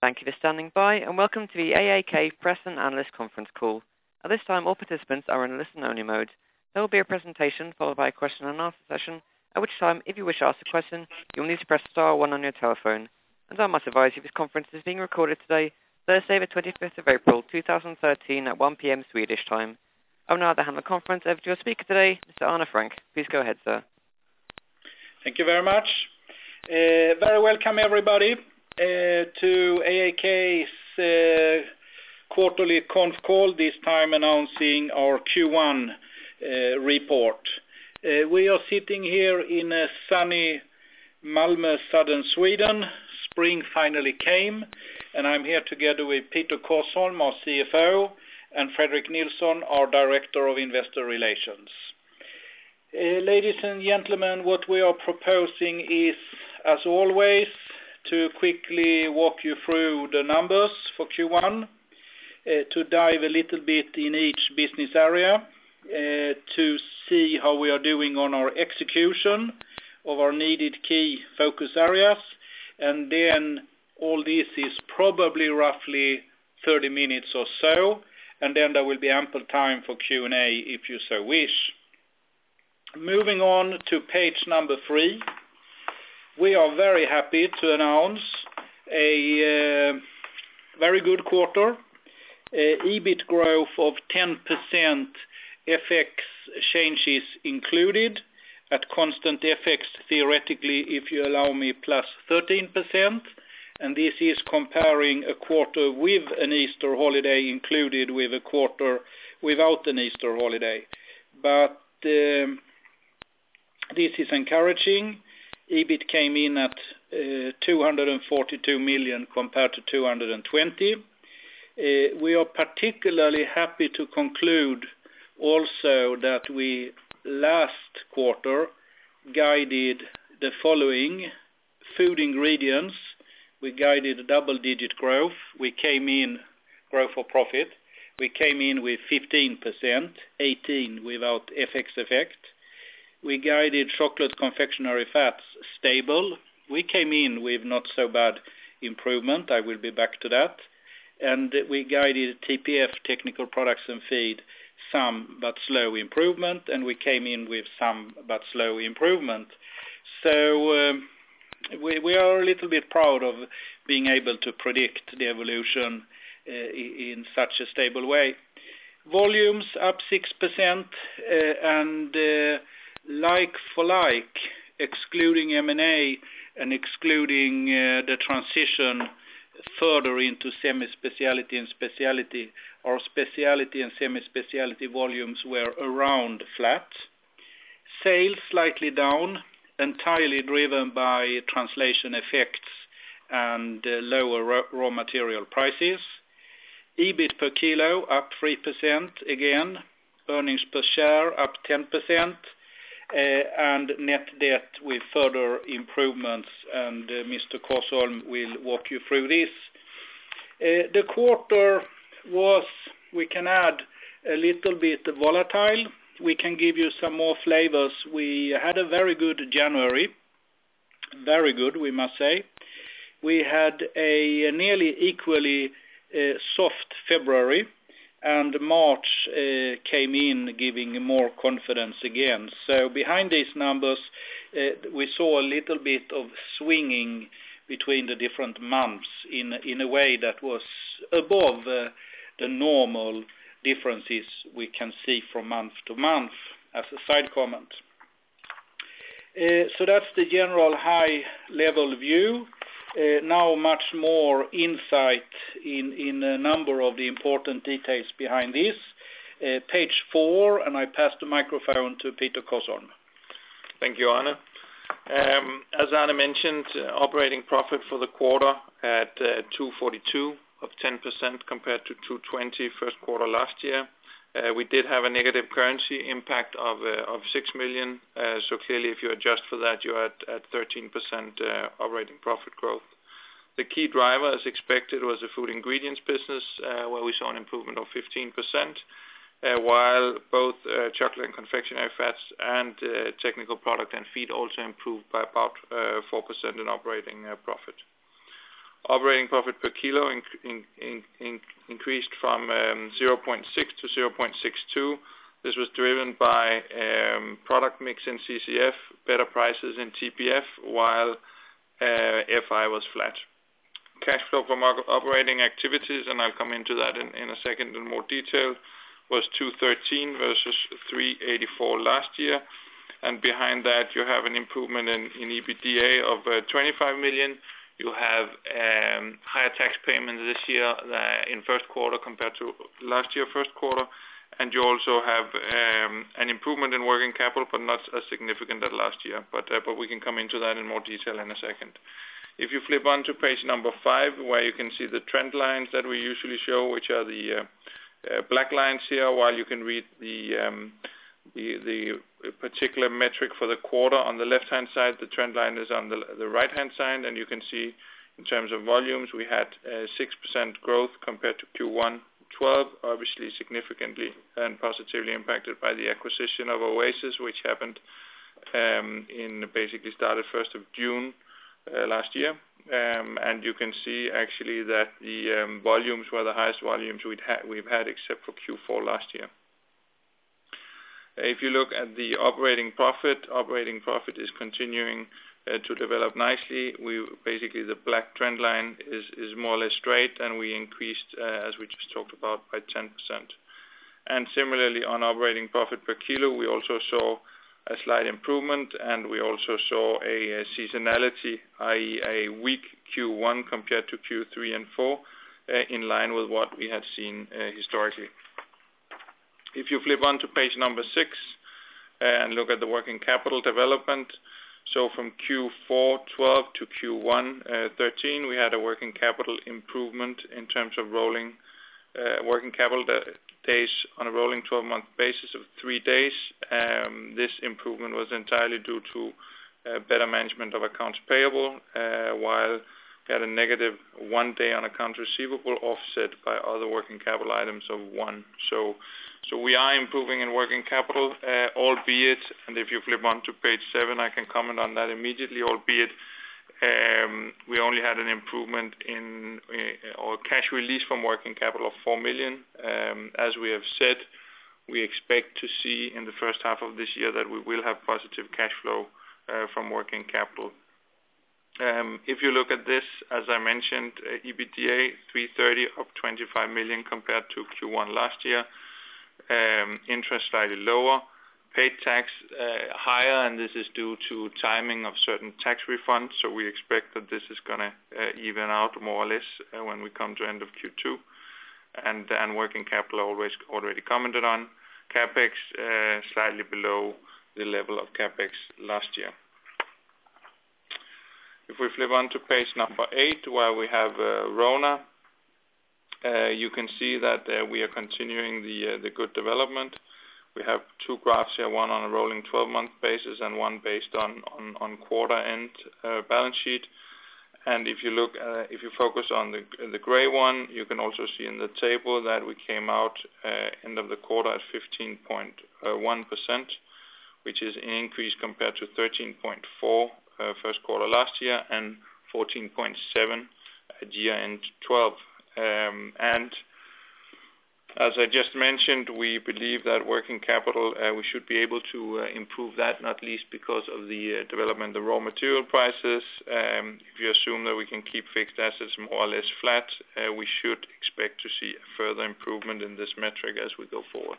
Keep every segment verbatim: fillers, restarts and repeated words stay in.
Thank you for standing by, and welcome to the A A K Press and Analyst Conference Call. At this time, all participants are in listen-only mode. There will be a presentation followed by a question and answer session, at which time, if you wish to ask a question, you will need to press star one on your telephone. And I must advise you this conference is being recorded today, Thursday the twenty-fifth of April, two thousand thirteen, at one p.m. Swedish time. I will now hand the conference over to your speaker today, Mister Arne Frank. Please go ahead, sir. Thank you very much. Uh, very welcome, everybody. Uh, to A A K's uh, quarterly conf call, this time announcing our Q one uh, report. Uh, we are sitting here in a sunny Malmö, southern Sweden. Spring finally came, and I'm here together with Peter Korsholm, our C F O, and Fredrik Nilsson, our Director of Investor Relations. Uh, ladies and gentlemen, what we are proposing is, as always, to quickly walk you through the numbers for Q one, uh, to dive a little bit in each business area, uh, to see how we are doing on our execution of our needed key focus areas, and then all this is probably roughly thirty minutes or so, and then there will be ample time for Q and A if you so wish. Moving on to page number three. We are very happy to announce a uh, very good quarter, uh, EBIT growth of ten percent, F X changes included, at constant F X theoretically, if you allow me, plus thirteen percent, and this is comparing a quarter with an Easter holiday included with a quarter without an Easter holiday. But um, this is encouraging. EBIT came in at uh, two hundred forty-two million compared to two hundred twenty. Uh, we are particularly happy to conclude also that we last quarter guided the following: food ingredients. We guided double-digit growth. We came in growth for profit. We came in with fifteen percent, eighteen without F X effect. We guided chocolate confectionery fats stable. We came in with not so bad improvement. I will be back to that. And we guided T P F, technical products and feed, some but slow improvement. And we came in with some but slow improvement. So um, we, we are a little bit proud of being able to predict the evolution uh, in such a stable way. Volumes up six percent uh, and uh, like for like, excluding M and A and excluding uh, the transition further into semi-speciality and speciality, our speciality and semi-speciality volumes were around flat. Sales slightly down, entirely driven by translation effects and uh, lower raw material prices. EBIT per kilo up three percent again, earnings per share up ten percent. Uh, and net debt with further improvements, and uh, Mister Korsholm will walk you through this. Uh, the quarter was, we can add, a little bit volatile. We can give you some more flavors. We had a very good January, very good, we must say. We had a, a nearly equally uh, soft February, and March uh, came in giving more confidence again. So behind these numbers, uh, we saw a little bit of swinging between the different months in, in a way that was above uh, the normal differences we can see from month to month, as a side comment. Uh, so that's the general high-level view. Uh, now much more insight in, in a number of the important details behind this. Uh, page four, and I pass the microphone to Peter Korsholm. Thank you, Arne. Um, as Arne mentioned, uh, operating profit for the quarter at uh, two forty-two of ten percent compared to two twenty first quarter last year. Uh, we did have a negative currency impact of uh, of six million. Uh, so clearly, if you adjust for that, you're at, at thirteen percent uh, operating profit growth. The key driver, as expected, was the food ingredients business, uh, where we saw an improvement of fifteen percent, uh, while both uh, chocolate and confectionery fats and uh, technical product and feed also improved by about uh, four percent in operating uh, profit. Operating profit per kilo in, in, in, in increased from um, zero point six to zero point six two. This was driven by um, product mix in C C F, better prices in T P F, while uh, F I was flat. Cash flow from operating activities, and I'll come into that in, in a second in more detail, was two thirteen versus three eighty-four last year. And behind that, you have an improvement in, in EBITDA of uh, twenty-five million. You have um, higher tax payments this year uh, in first quarter compared to last year first quarter. And you also have um, an improvement in working capital, but not as significant as last year. But, uh, but we can come into that in more detail in a second. If you flip on to page number five, where you can see the trend lines that we usually show, which are the uh, uh, black lines here, while you can read the, um, the the particular metric for the quarter on the left-hand side. The trend line is on the, the right-hand side, and you can see in terms of volumes, we had uh, six percent growth compared to Q one twelve, obviously significantly and positively impacted by the acquisition of Oasis, which happened um, in basically started first of June uh, last year. Um, and you can see actually that the um, volumes were the highest volumes we'd ha we've had except for Q four last year. If you look at the operating profit, operating profit is continuing uh, to develop nicely. We basically the black trend line is, is more or less straight, and we increased, uh, as we just talked about, by ten percent. And similarly on operating profit per kilo, we also saw a slight improvement, and we also saw a, a seasonality, that is a weak Q one compared to Q three and four, uh, in line with what we had seen uh, historically. If you flip on to page number six uh, and look at the working capital development, so from Q four twelve to Q one thirteen, we had a working capital improvement in terms of rolling uh, working capital days on a rolling twelve-month basis of three days. Um, this improvement was entirely due to uh, better management of accounts payable, uh, while we had a negative one day on accounts receivable, offset by other working capital items of one. So, so we are improving in working capital, uh, albeit, and if you flip on to page seven, I can comment on that immediately, albeit um, we only had an improvement in uh, or cash release from working capital of four million. Um, as we have said, we expect to see in the first half of this year that we will have positive cash flow uh, from working capital. Um, if you look at this, as I mentioned, uh, EBITDA three thirty, up twenty-five million compared to Q one last year. Um, interest slightly lower. Paid tax uh, higher, and this is due to timing of certain tax refunds. So we expect that this is going to uh, even out more or less uh, when we come to end of Q two. And, and working capital always already commented on. CapEx uh, slightly below the level of CapEx last year. If we flip on to page number eight, where we have uh, RONA, uh, you can see that uh, we are continuing the uh, the good development. We have two graphs here, one on a rolling twelve-month basis and one based on on, on quarter-end uh, balance sheet. And if you look, uh, if you focus on the the gray one, you can also see in the table that we came out uh, end of the quarter at fifteen point one percent, which is an increase compared to thirteen point four Uh, first quarter last year and fourteen point seven at year end twelve. Um, and as I just mentioned, we believe that working capital, uh, we should be able to uh, improve that, not least because of the uh, development of raw material prices. Um, if you assume that we can keep fixed assets more or less flat, uh, we should expect to see a further improvement in this metric as we go forward.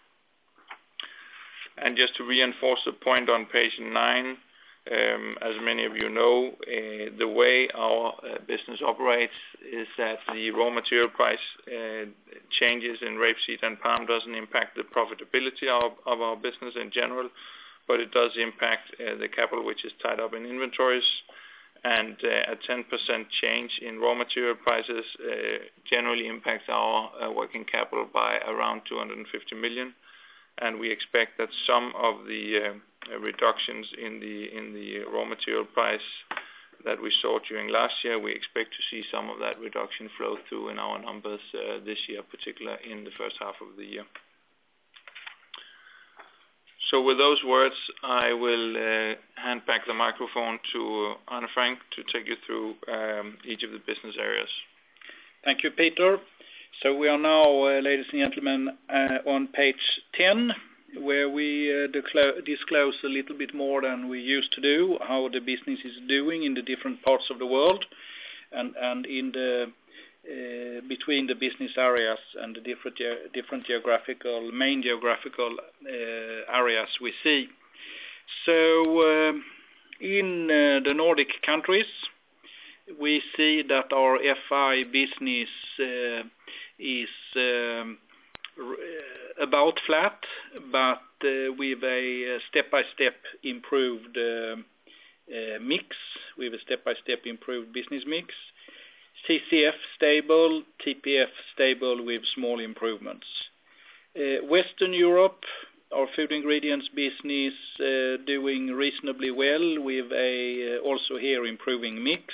And just to reinforce the point on page nine, Um, as many of you know, uh, the way our uh, business operates is that the raw material price uh, changes in rapeseed and palm doesn't impact the profitability of, of our business in general, but it does impact uh, the capital which is tied up in inventories. And uh, a ten percent change in raw material prices uh, generally impacts our uh, working capital by around two hundred fifty million. And we expect that some of the uh, reductions in the in the raw material price that we saw during last year, we expect to see some of that reduction flow through in our numbers uh, this year, particularly in the first half of the year. So with those words, I will uh, hand back the microphone to Arne Frank to take you through um, each of the business areas. Thank you, Peter. So we are now, uh, ladies and gentlemen, uh, on page ten, where we uh, declo- disclose a little bit more than we used to do, how the business is doing in the different parts of the world, and, and in the Uh, between the business areas and the different ge- different geographical main geographical uh, areas we see. So uh, in uh, the Nordic countries, we see that our F I business uh, is um, r- about flat, but uh, with a step-by-step improved uh, uh, mix, with a step-by-step improved business mix. C C F stable, T P F stable with small improvements. Uh, Western Europe, our food ingredients business uh, doing reasonably well with a uh, also here improving mix.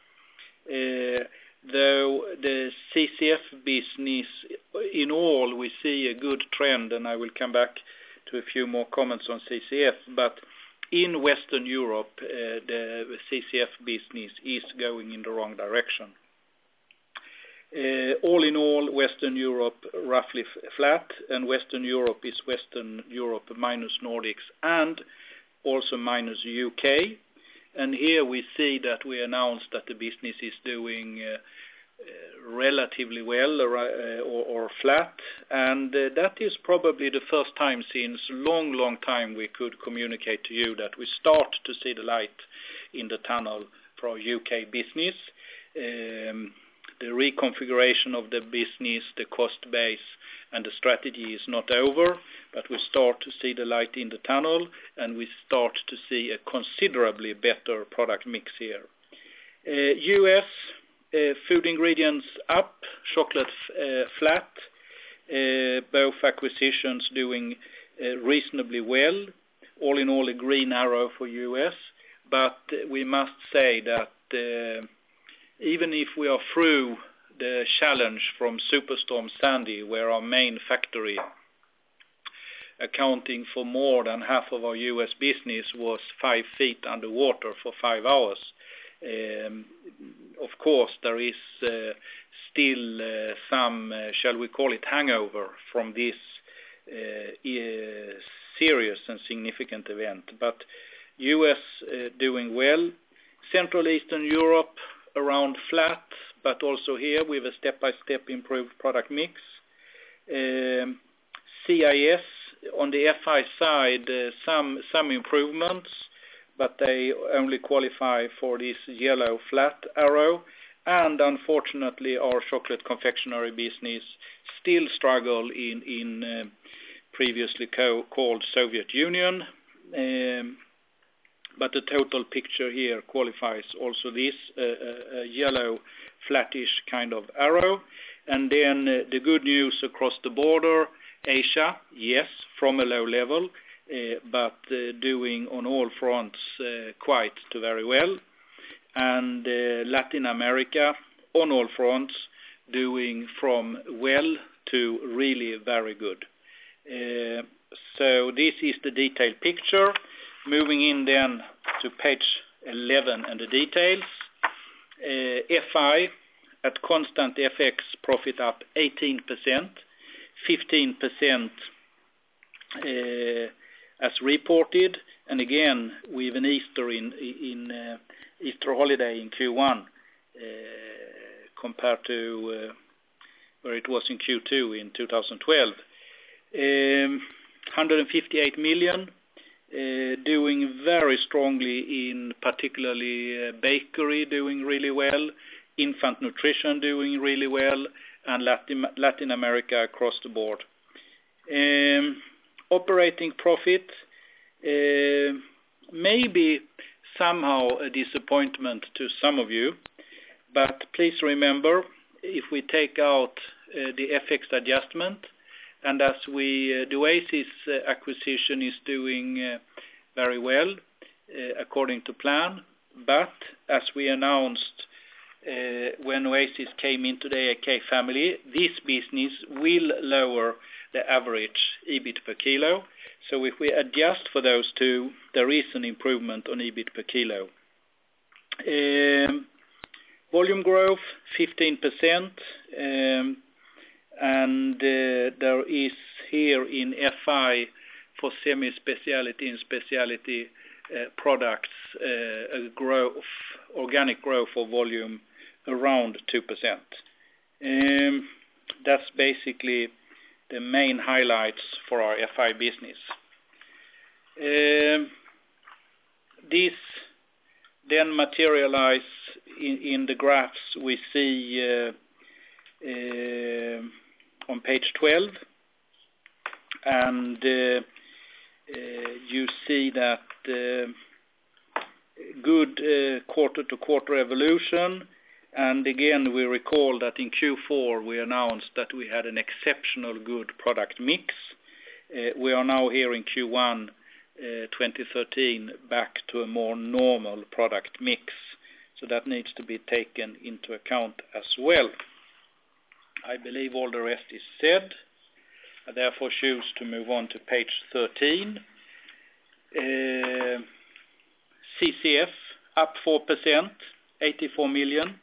Uh, though the C C F business in all we see a good trend, and I will come back to a few more comments on C C F, but in Western Europe uh, the C C F business is going in the wrong direction. Uh, all in all, Western Europe roughly f- flat, and Western Europe is Western Europe minus Nordics and also minus U K. And here we see that we announced that the business is doing uh, uh, relatively well or, uh, or, or flat, and uh, that is probably the first time since long, long time we could communicate to you that we start to see the light in the tunnel for our U K business. Um, The reconfiguration of the business, the cost base, and the strategy is not over, but we start to see the light in the tunnel, and we start to see a considerably better product mix here. Uh, U S, uh, food ingredients up, chocolate uh, flat, uh, both acquisitions doing uh, reasonably well. All in all, a green arrow for U S, but we must say that uh, even if we are through the challenge from Superstorm Sandy, where our main factory, accounting for more than half of our U S business, was five feet underwater for five hours, um, of course there is uh, still uh, some, uh, shall we call it, hangover from this uh, uh, serious and significant event. But U S uh, doing well. Central Eastern Europe, around flat, but also here with a step-by-step improved product mix. Um, C I S, on the F I side, uh, some some improvements, but they only qualify for this yellow flat arrow. And unfortunately, our chocolate confectionery business still struggle in, in uh, previously co- called Soviet Union. Um, But the total picture here qualifies also this uh, uh, yellow flattish kind of arrow. And then uh, the good news across the border, Asia, yes, from a low level, uh, but uh, doing on all fronts uh, quite to very well. And uh, Latin America, on all fronts, doing from well to really very good. Uh, so this is the detailed picture. Moving in then to page eleven and the details. Uh, F I at constant F X profit up eighteen percent, fifteen percent uh, as reported, and again with an Easter in in uh, Easter holiday in Q one uh, compared to uh, where it was in Q two in two thousand twelve. Um, one hundred fifty-eight million. Uh, doing very strongly in particularly uh, bakery doing really well, infant nutrition doing really well, and Latin, Latin America across the board. Um, operating profit, uh, maybe somehow a disappointment to some of you, but please remember, if we take out uh, the F X adjustment, and as we, uh, the Oasis uh, acquisition is doing uh, very well uh, according to plan, but as we announced uh, when Oasis came into the A A K family, this business will lower the average EBIT per kilo. So if we adjust for those two, there is an improvement on EBIT per kilo. Um, volume growth fifteen percent, um, and uh, there is here in F I for semi-speciality and speciality uh, products uh, a growth, organic growth of volume around two percent. Um, that's basically the main highlights for our F I business. Um, this then materialize in, in the graphs we see uh, uh, on page twelve, and uh, uh, you see that uh, good uh, quarter-to-quarter evolution. And again, we recall that in Q four we announced that we had an exceptional good product mix. Uh, we are now here in Q one uh, twenty thirteen back to a more normal product mix. So that needs to be taken into account as well. I believe all the rest is said. I therefore choose to move on to page thirteen. Uh, C C F up four percent, eighty-four million.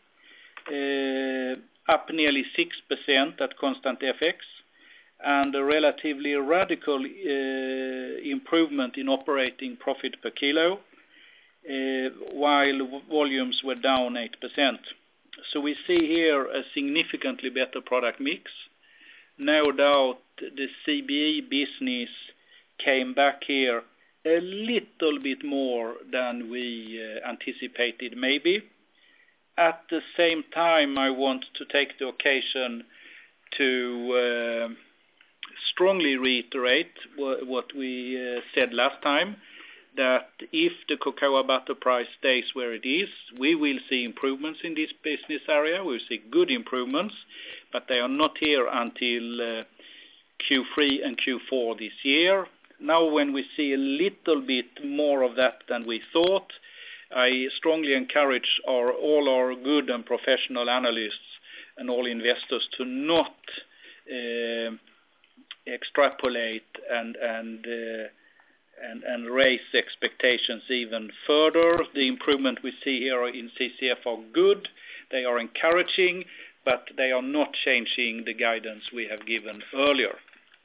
Uh, up nearly six percent at constant F X, and a relatively radical uh, improvement in operating profit per kilo, uh, while volumes were down eight percent. So we see here a significantly better product mix. No doubt the C B E business came back here a little bit more than we uh, anticipated maybe. At the same time, I want to take the occasion to uh, strongly reiterate w- what we uh, said last time, that if the cocoa butter price stays where it is, we will see improvements in this business area. We'll see good improvements, but they are not here until uh, Q three and Q four this year. Now when we see a little bit more of that than we thought, I strongly encourage our, all our good and professional analysts and all investors to not uh, extrapolate and and, uh, and and raise expectations even further. The improvement we see here in C C F are good. They are encouraging, but they are not changing the guidance we have given earlier.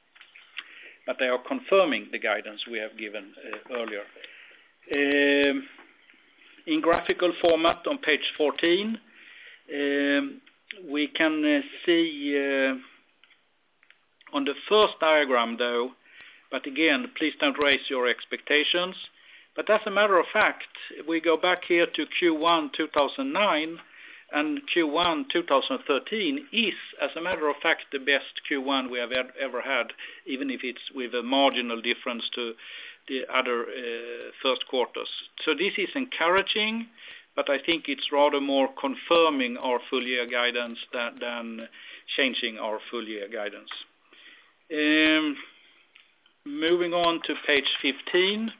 But they are confirming the guidance we have given uh, earlier. Um, In graphical format on page fourteen, um, we can uh, see uh, on the first diagram though, but again, please don't raise your expectations. But as a matter of fact, we go back here to Q one two thousand nine, and Q one two thousand thirteen is, as a matter of fact, the best Q one we have ever had, even if it's with a marginal difference to the other uh, first quarters. So this is encouraging, but I think it's rather more confirming our full year guidance than, than changing our full year guidance. Um, moving on to page fifteen,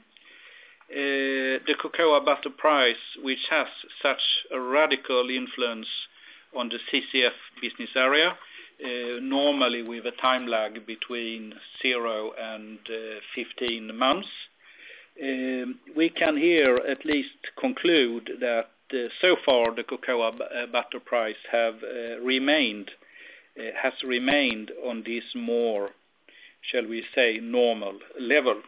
uh, the cocoa butter price, which has such a radical influence on the C C F business area, Uh, normally with a time lag between zero and uh, fifteen months. Um, we can here at least conclude that uh, so far the cocoa b- uh, butter price have uh, remained uh, has remained on this more, shall we say, normal level.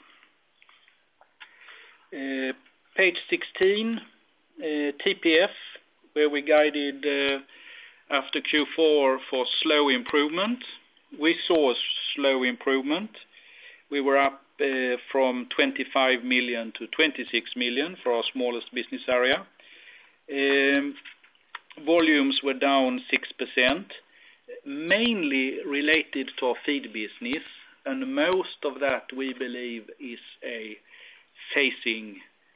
Uh, page sixteen, uh, T P F, where we guided uh, after Q four for slow improvement. We saw a slow improvement. We were up uh, from twenty-five million to twenty-six million for our smallest business area. Um, volumes were down six percent, mainly related to our feed business, and most of that we believe is a phasing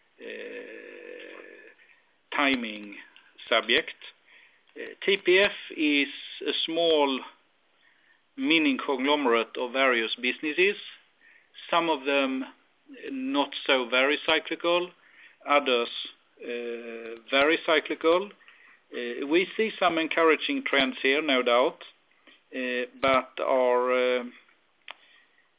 uh, timing subject. Uh, T P F is a small mini conglomerate of various businesses, some of them not so very cyclical, others uh, very cyclical. Uh, we see some encouraging trends here, no doubt, uh, but our uh,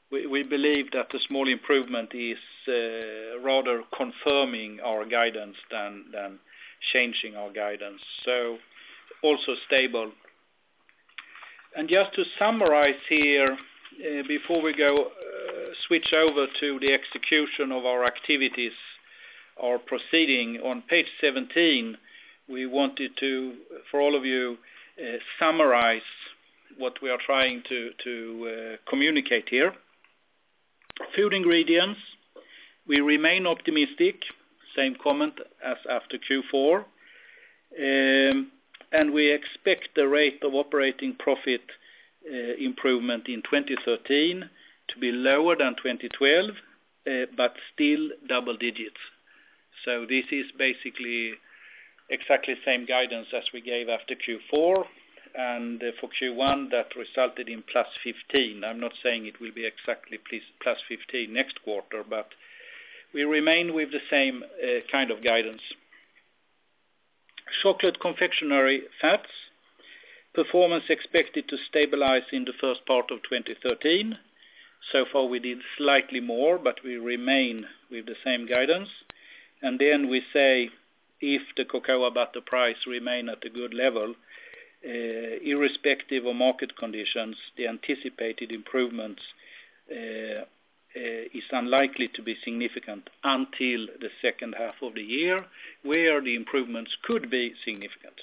we, we believe that the small improvement is uh, rather confirming our guidance than, than changing our guidance. So also stable. And just to summarize here, uh, before we go uh, switch over to the execution of our activities, our proceeding, on page seventeen, we wanted to, for all of you, uh, summarize what we are trying to, to uh, communicate here. Food ingredients, we remain optimistic, same comment as after Q four. Um, and we expect the rate of operating profit uh, improvement in twenty thirteen to be lower than twenty twelve, uh, but still double digits. So this is basically exactly the same guidance as we gave after Q four, and uh, for Q one that resulted in plus fifteen. I'm not saying it will be exactly plus fifteen next quarter, but we remain with the same uh, kind of guidance. Chocolate confectionery fats, performance expected to stabilize in the first part of twenty thirteen. So far we did slightly more, but we remain with the same guidance. And then we say if the cocoa butter price remain at a good level, uh, irrespective of market conditions, the anticipated improvements uh, Uh, is unlikely to be significant until the second half of the year, where the improvements could be significant.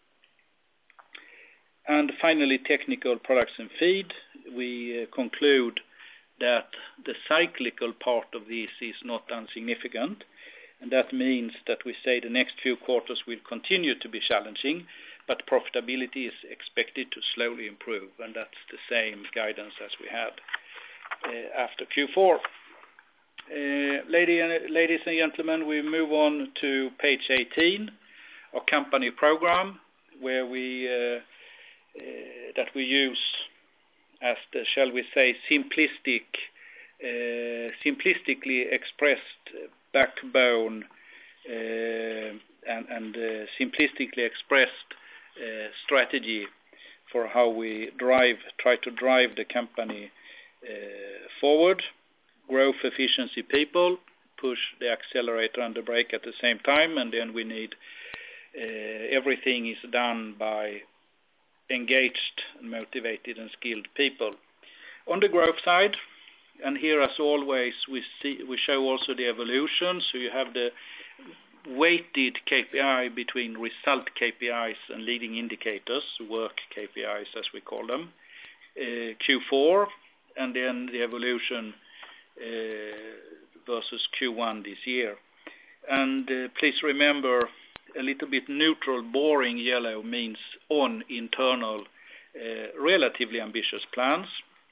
And finally, technical products and feed, we uh, conclude that the cyclical part of this is not insignificant, and that means that we say the next few quarters will continue to be challenging, but profitability is expected to slowly improve, and that's the same guidance as we had Uh, after Q four. Uh, lady and, ladies and gentlemen, we move on to page eighteen, our company program, where we uh, uh, that we use as the, shall we say, simplistic, uh, simplistically expressed backbone uh, and, and uh, simplistically expressed uh, strategy for how we drive, try to drive the company Uh, forward. Growth, efficiency, people, push the accelerator and the brake at the same time, and then we need uh, everything is done by engaged, motivated and skilled people. On the growth side, and here as always we see we show also the evolution, so you have the weighted K P I between result K P Is and leading indicators, work K P Is as we call them, uh, Q four, and then the evolution uh, versus Q one this year. And uh, please remember, a little bit neutral, boring yellow means on internal, uh, relatively ambitious plans.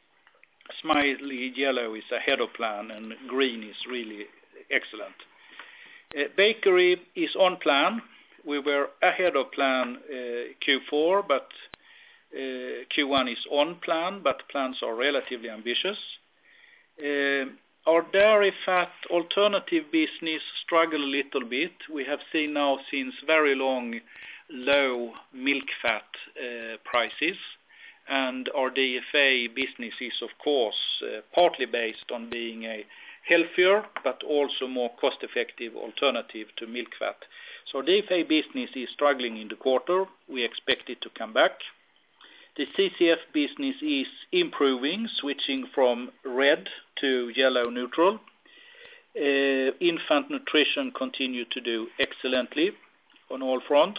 Smiley yellow is ahead of plan, and green is really excellent. Uh, bakery is on plan. We were ahead of plan uh, Q four, but Uh, Q one is on plan, but plans are relatively ambitious. Uh, our dairy fat alternative business struggle a little bit. We have seen now since very long low milk fat uh, prices, and our D F A business is of course uh, partly based on being a healthier but also more cost-effective alternative to milk fat. So D F A business is struggling in the quarter. We expect it to come back. The C C F business is improving, switching from red to yellow neutral. Uh, infant nutrition continue to do excellently on all fronts.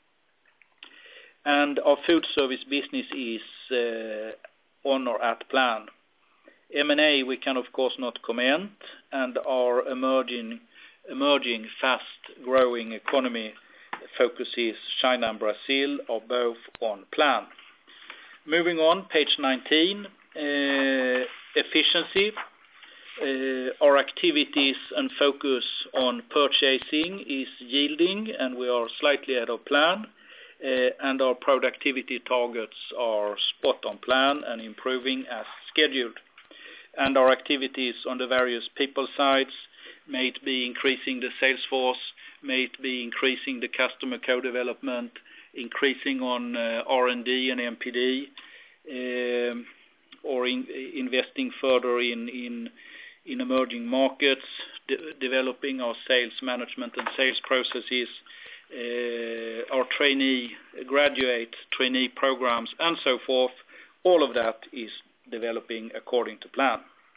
And our food service business is uh, on or at plan. M and A we can of course not comment, and our emerging, emerging fast-growing economy focuses China and Brazil are both on plan. Moving on, page nineteen, uh, efficiency. Uh, our activities and focus on purchasing is yielding, and we are slightly ahead of plan, uh, and our productivity targets are spot on plan and improving as scheduled. And our activities on the various people sides, may it be increasing the sales force, may it be increasing the customer co-development, increasing on uh, R and D and M P D, um, or in, investing further in, in, in emerging markets, de developing our sales management and sales processes, uh, our trainee, graduate trainee programs, and so forth. All of that is developing according to plan.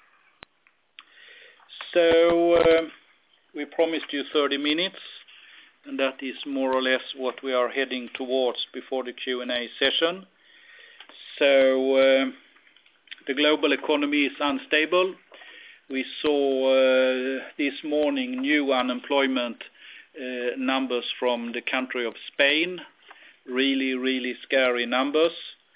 So uh, we promised you thirty minutes, and that is more or less what we are heading towards before the Q and A session. So uh, the global economy is unstable. We saw uh, this morning new unemployment uh, numbers from the country of Spain, really, really scary numbers.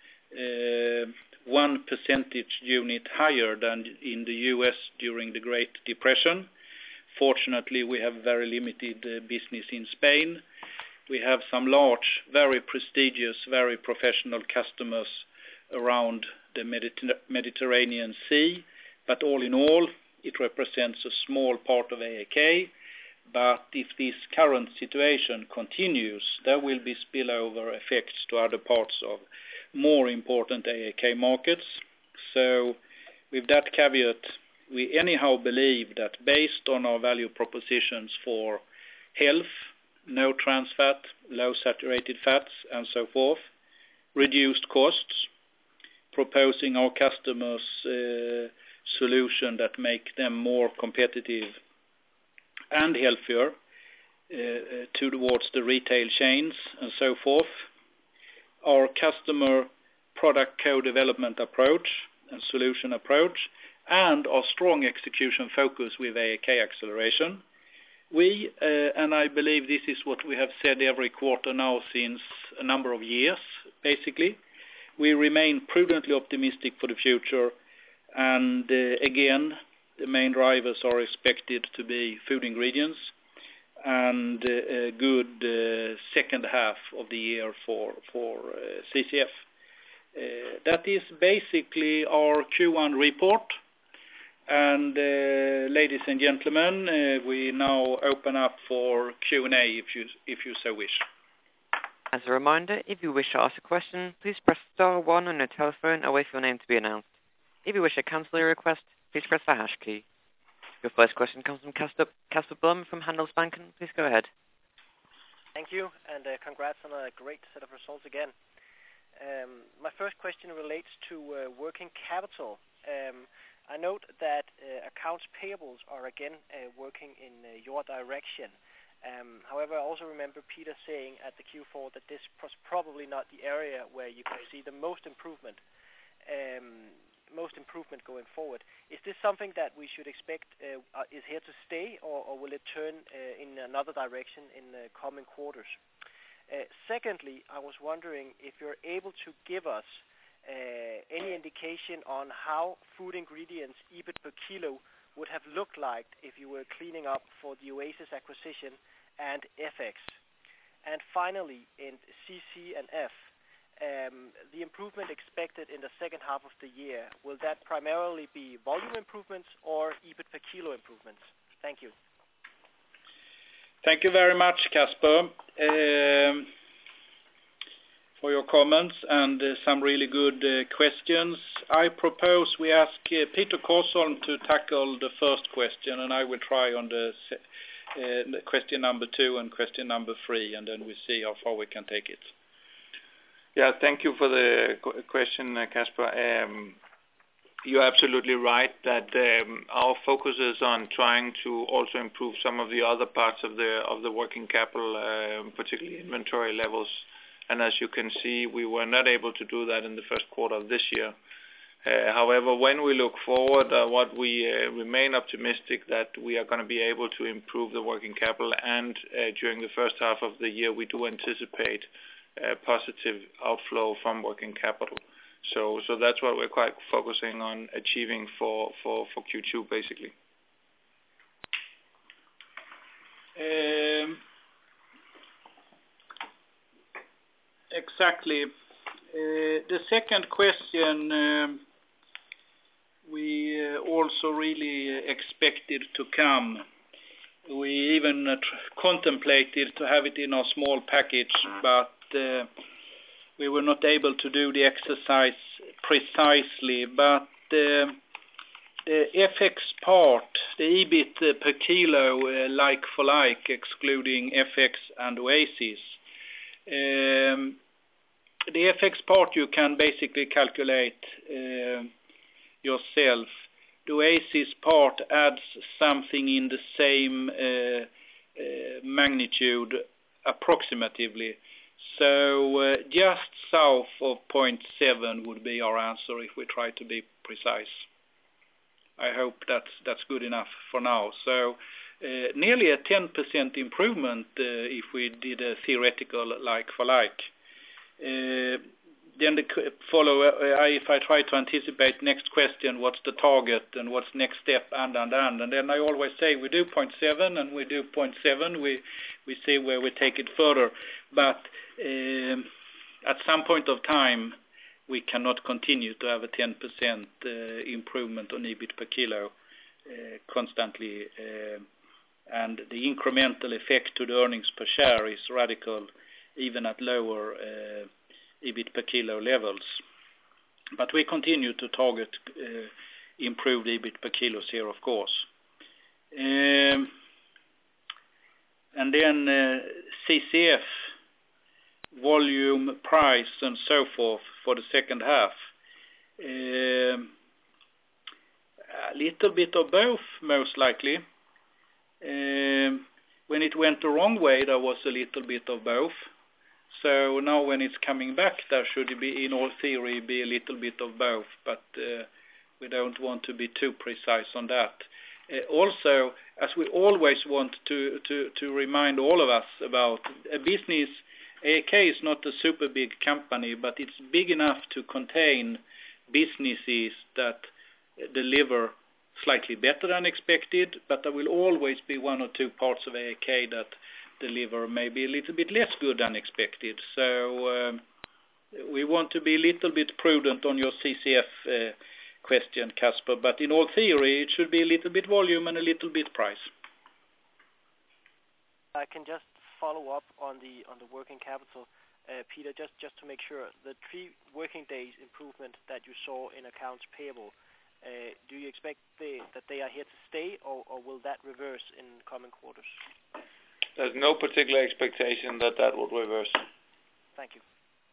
Uh, one percentage unit higher than in the U S during the Great Depression. Fortunately, we have very limited uh, business in Spain. We have some large, very prestigious, very professional customers around the Mediter Mediterranean Sea, but all in all, it represents a small part of A A K. But if this current situation continues, there will be spillover effects to other parts of more important A A K markets. So with that caveat, we anyhow believe that based on our value propositions for health, no trans fat, low saturated fats, and so forth, reduced costs, proposing our customers uh, solution that make them more competitive and healthier uh, towards the retail chains and so forth, our customer product co-development approach and solution approach, and our strong execution focus with A A K acceleration. We, uh, and I believe this is what we have said every quarter now since a number of years, basically, we remain prudently optimistic for the future, and uh, again, the main drivers are expected to be food ingredients and uh, a good uh, second half of the year for, for uh, C C F. Uh, that is basically our Q one report. And uh, ladies and gentlemen, uh, we now open up for Q and A if you, if you so wish. As a reminder, if you wish to ask a question, please press star one on your telephone and wait for your name to be announced. If you wish to cancel your request, please press the hash key. Your first question comes from Casper, Casper Blom from Handelsbanken. Please go ahead. Thank you, and uh, congrats on a great set of results again. Um, my first question relates to uh, working capital. Um, I note that uh, accounts payables are again uh, working in uh, your direction. Um, however, I also remember Peter saying at the Q four that this was probably not the area where you could see the most improvement. Um, most improvement going forward. Is this something that we should expect uh, is here to stay, or, or will it turn uh, in another direction in the coming quarters? Uh, secondly, I was wondering if you're able to give us uh, any indication on how food ingredients EBIT per kilo would have looked like if you were cleaning up for the Oasis acquisition and F X. And finally, in C C and F, Um, the improvement expected in the second half of the year, will that primarily be volume improvements or EBIT per kilo improvements? Thank you. Thank you very much, Casper, um, for your comments and uh, some really good uh, questions. I propose we ask uh, Peter Korsholm to tackle the first question, and I will try on the uh, question number two and question number three, and then we see how far we can take it. Yeah, thank you for the question, uh, Casper. Um, you're absolutely right that um, our focus is on trying to also improve some of the other parts of the of the working capital, uh, particularly inventory levels. And as you can see, we were not able to do that in the first quarter of this year. Uh, however, when we look forward, uh, what we uh, remain optimistic that we are going to be able to improve the working capital, and uh, during the first half of the year, we do anticipate Uh, positive outflow from working capital. So so that's what we're quite focusing on achieving for, for, for Q two, basically. Um, exactly. Uh, the second question um, we uh, also really expected to come. We even uh, tr- contemplated to have it in our small package, but Uh, we were not able to do the exercise precisely, but uh, the F X part, the E B I T per kilo, uh, like for like, excluding F X and Oasis. Um, the F X part you can basically calculate uh, yourself. The Oasis part adds something in the same uh, uh, magnitude approximately. So uh, just south of zero point seven would be our answer if we try to be precise. I hope that's that's good enough for now. So uh, nearly a ten percent improvement uh, if we did a theoretical like for like. Uh, then the follow. Uh, if I try to anticipate next question, what's the target and what's next step, and and and, and then I always say we do zero point seven and we do zero point seven. We we see where we take it further, but um, at some point of time we cannot continue to have a ten percent uh, improvement on E B I T per kilo uh, constantly, uh, and the incremental effect to the earnings per share is radical even at lower uh, E B I T per kilo levels. But we continue to target uh, improved E B I T per kilos here, of course. Um, and then uh, C C F, volume, price, and so forth for the second half. Um, a little bit of both, most likely. Um, when it went the wrong way, there was a little bit of both. So now when it's coming back, there should be, in all theory, be a little bit of both, but uh, we don't want to be too precise on that. Uh, also, as we always want to, to, to remind all of us about, a business, A A K is not a super big company, but it's big enough to contain businesses that deliver slightly better than expected, but there will always be one or two parts of A A K that deliver maybe a little bit less good than expected. So um, we want to be a little bit prudent on your C C F uh, question, Casper, but in all theory it should be a little bit volume and a little bit price. I can just follow up on the on the working capital, uh, Peter, just, just to make sure, the three working days improvement that you saw in accounts payable, uh, do you expect they, that they are here to stay, or, or will that reverse in coming quarters? There's no particular expectation that that will reverse. Thank you.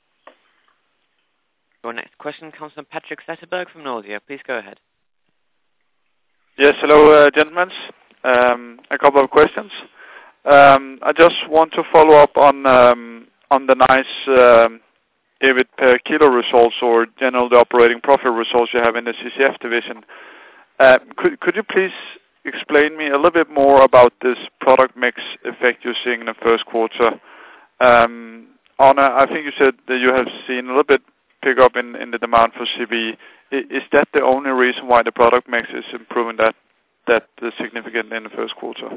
Your next question comes from Patrick Zetterberg from Nordea. Please go ahead. Yes, hello, uh, gentlemen. Um, a couple of questions. Um, I just want to follow up on um, on the nice um, E B I T per kilo results, or general the operating profit results you have in the C C F division. Uh, could could you please explain me a little bit more about this product mix effect you're seeing in the first quarter? Um, Anna, I think you said that you have seen a little bit pick up in, in the demand for C B. Is that the only reason why the product mix is improving that that significantly in the first quarter?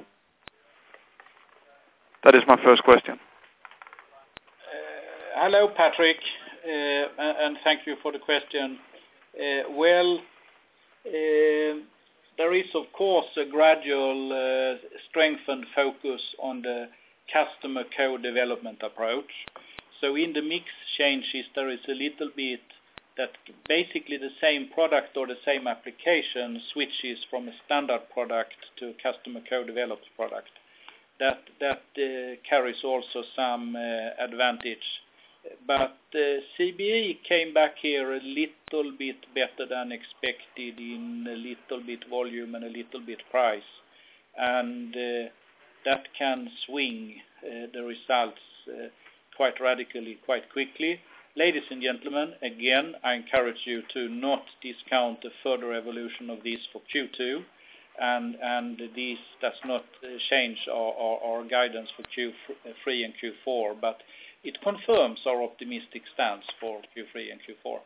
That is my first question. Uh, hello, Patrick, uh, and thank you for the question. Uh, well, uh, there is, of course, a gradual uh, strengthened focus on the customer co-development approach. So in the mix changes, there is a little bit that basically the same product or the same application switches from a standard product to a customer co-developed product. That that uh, carries also some uh, advantage. But uh, C B E came back here a little bit better than expected in a little bit volume and a little bit price. And uh, that can swing uh, the results uh, quite radically, quite quickly. Ladies and gentlemen, again, I encourage you to not discount the further evolution of this for Q two. And, and this does not uh, change our, our, our guidance for Q three and Q four, but it confirms our optimistic stance for Q three and Q four.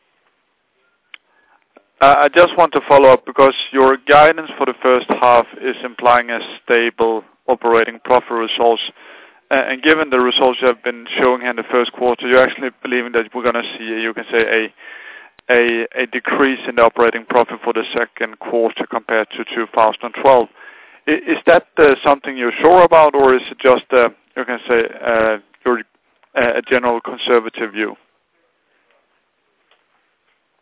Uh, I just want to follow up, because your guidance for the first half is implying a stable operating profit results. Uh, and given the results you have been showing here in the first quarter, you're actually believing that we're going to see, you can say, a A, a decrease in the operating profit for the second quarter compared to two thousand twelve. Is, is that uh, something you're sure about, or is it just, uh, you can say, uh, your, uh, a general conservative view?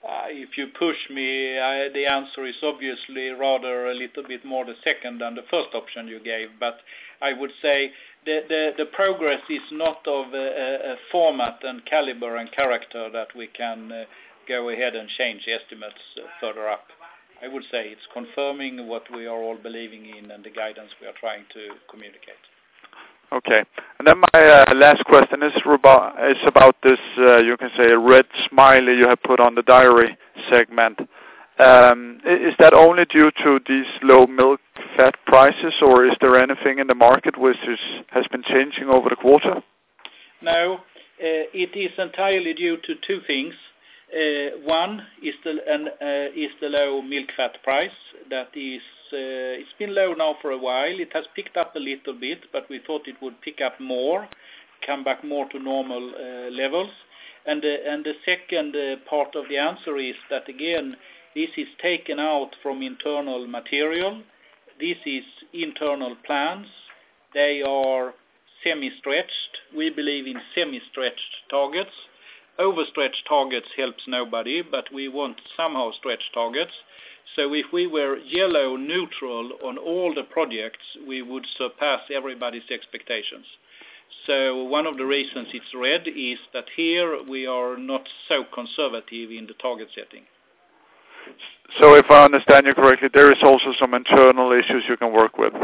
Uh, if you push me, I, the answer is obviously rather a little bit more the second than the first option you gave. But I would say the, the, the progress is not of a, a format and caliber and character that we can uh, go ahead and change estimates uh, further up. I would say it's confirming what we are all believing in and the guidance we are trying to communicate. Okay. And then my uh, last question is about, is about this, uh, you can say, a red smiley you have put on the dairy segment. Um, is that only due to these low milk fat prices, or is there anything in the market which is, has been changing over the quarter? No, uh, it is entirely due to two things. Uh, one is the, an, uh, is the low milk fat price. That is, uh, it's been low now for a while. It has picked up a little bit, but we thought it would pick up more, come back more to normal uh, levels. And, uh, and the second uh, part of the answer is that, again, this is taken out from internal material. This is internal plans. They are semi-stretched. We believe in semi-stretched targets. Overstretched targets helps nobody, but we want somehow stretched targets. So if we were yellow neutral on all the projects, we would surpass everybody's expectations. So one of the reasons it's red is that here we are not so conservative in the target setting. So if I understand you correctly, there is also some internal issues you can work with.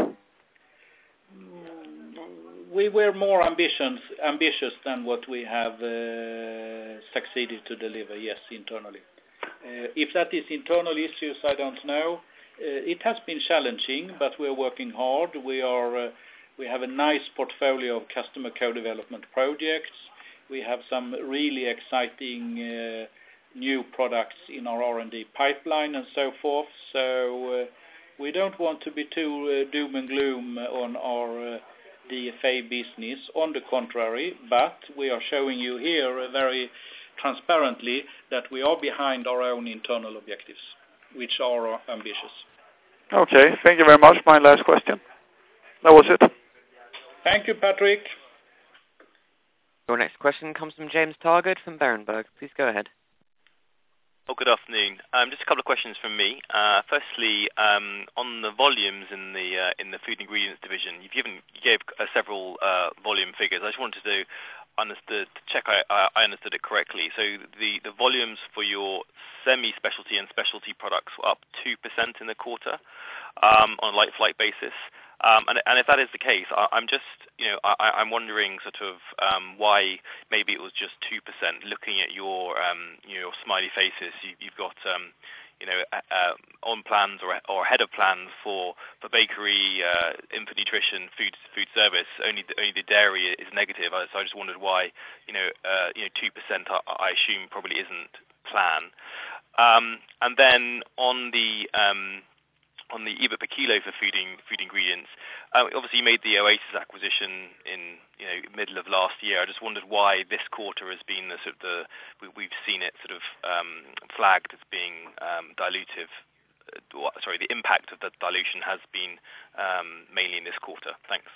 We were more ambitious, ambitious than what we have uh, succeeded to deliver, yes, internally. Uh, if that is internal issues, I don't know. Uh, it has been challenging, but we're working hard. We are, uh, we have a nice portfolio of customer co-development projects. We have some really exciting uh, new products in our R and D pipeline and so forth. So uh, we don't want to be too uh, doom and gloom on our uh, D F A business. On the contrary, but we are showing you here very transparently that we are behind our own internal objectives, which are ambitious. Okay, thank you very much. My last question. That was it. Thank you, Patrick. Your next question comes from James Targett from Berenberg. Please go ahead. Oh, good afternoon. Um, just a couple of questions from me. Uh, firstly, um, on the volumes in the uh, in the food ingredients division, you've given you gave uh, several uh, volume figures. I just wanted to understood to check I, I understood it correctly. So the, the volumes for your semi-specialty and specialty products were up two percent in the quarter um, on a like-for-like basis. Um, and, and if that is the case, I, I'm just, you know, I, I'm wondering sort of um, why maybe it was just two percent. Looking at your, um, you know, your smiley faces, you, you've got, um, you know, uh, on plans or, or ahead of plans for, for bakery, uh, infant nutrition, food food service. Only the, only the dairy is negative. So I just wondered why, you know, uh, you know, two percent. I, I assume probably isn't plan. Um, and then on the um, on the EBIT per kilo for food, in, food ingredients, uh, obviously you made the Oasis acquisition in you know middle of last year. I just wondered why this quarter has been the sort of the we, we've seen it sort of um, flagged as being um, dilutive. Uh, sorry, the impact of the dilution has been um, mainly in this quarter. Thanks.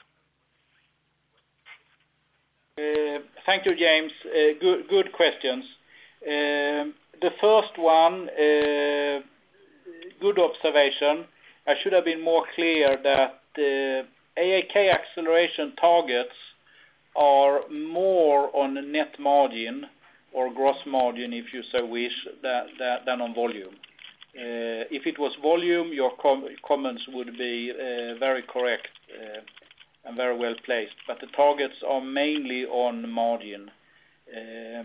Uh, thank you, James. Uh, good, good questions. Uh, the first one, uh, good observation. I should have been more clear that uh, A A K acceleration targets are more on net margin or gross margin, if you so wish, that, that, than on volume. Uh, if it was volume, your com- comments would be uh, very correct uh, and very well placed. But the targets are mainly on margin. Uh,